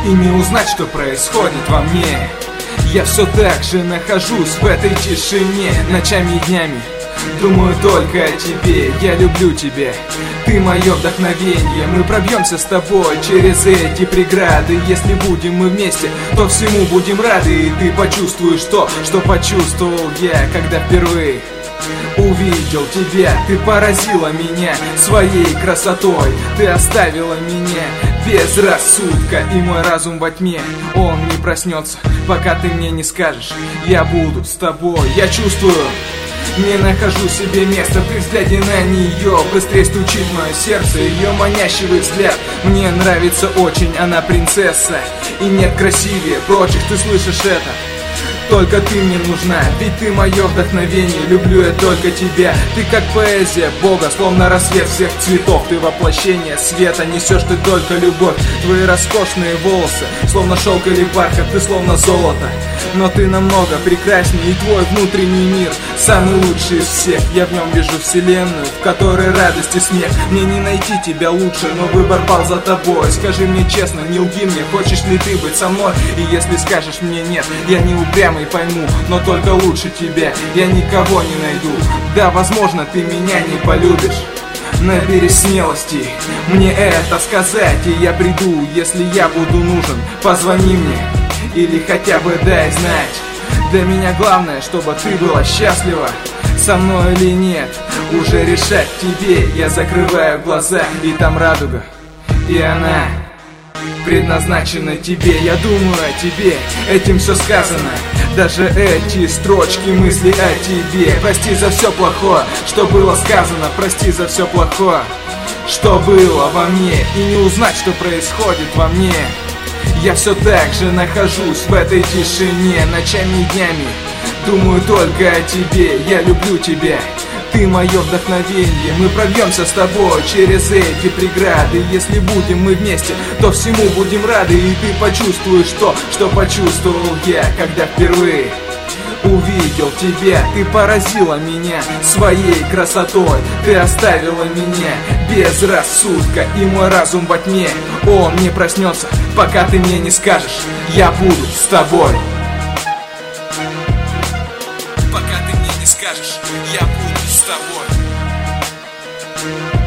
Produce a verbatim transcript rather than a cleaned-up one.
и не узнать, что происходит во мне. Я все так же нахожусь в этой тишине, ночами и днями думаю только о тебе. Я люблю тебя, ты мое вдохновение. Мы пробьемся с тобой через эти преграды. Если будем мы вместе, то всему будем рады. И ты почувствуешь то, что почувствовал я, когда впервые увидел тебя. Ты поразила меня своей красотой. Ты оставила меня без рассудка, и мой разум во тьме, он не проснется, пока ты мне не скажешь: я буду с тобой. Я чувствую, не нахожу себе места при взгляде на нее. Быстрее стучит мое сердце, ее манящий взгляд мне нравится очень. Она принцесса, и нет красивее прочих. Ты слышишь это? Только ты мне нужна, ведь ты мое вдохновение. Люблю я только тебя. Ты как поэзия Бога, словно рассвет всех цветов. Ты воплощение света, несешь ты только любовь. Твои роскошные волосы, словно шелк или бархат. Ты словно золото, но ты намного прекраснее. И твой внутренний мир самый лучший из всех. Я в нем вижу вселенную, в которой радость и смех. Мне не найти тебя лучше, но выбор пал за тобой. Скажи мне честно, не лги мне, хочешь ли ты быть со мной? И если скажешь мне нет, я не упрямый, пойму, но только лучше тебя я никого не найду. Да, возможно, ты меня не полюбишь. Наберись смелости мне это сказать, и я приду, если я буду нужен. Позвони мне или хотя бы дай знать. Для меня главное, чтобы ты была счастлива, со мной или нет, уже решать тебе. Я закрываю глаза, и там радуга, и она предназначена тебе. Я думаю о тебе, этим все сказано. Даже эти строчки мысли о тебе. Прости за все плохое, что было сказано. Прости за все плохое, что было во мне. И не узнать, что происходит во мне. Я все так же нахожусь в этой тишине, ночами и днями думаю только о тебе. Я люблю тебя, ты мое вдохновение. Мы пробьемся с тобой через эти преграды. Если будем мы вместе, то всему будем рады. И ты почувствуешь то, что почувствовал я, когда впервые увидел тебя. Ты поразила меня своей красотой. Ты оставила меня без рассудка, и мой разум во тьме, он не проснется, пока ты мне не скажешь: я буду с тобой. Пока ты мне не скажешь: я буду с тобой.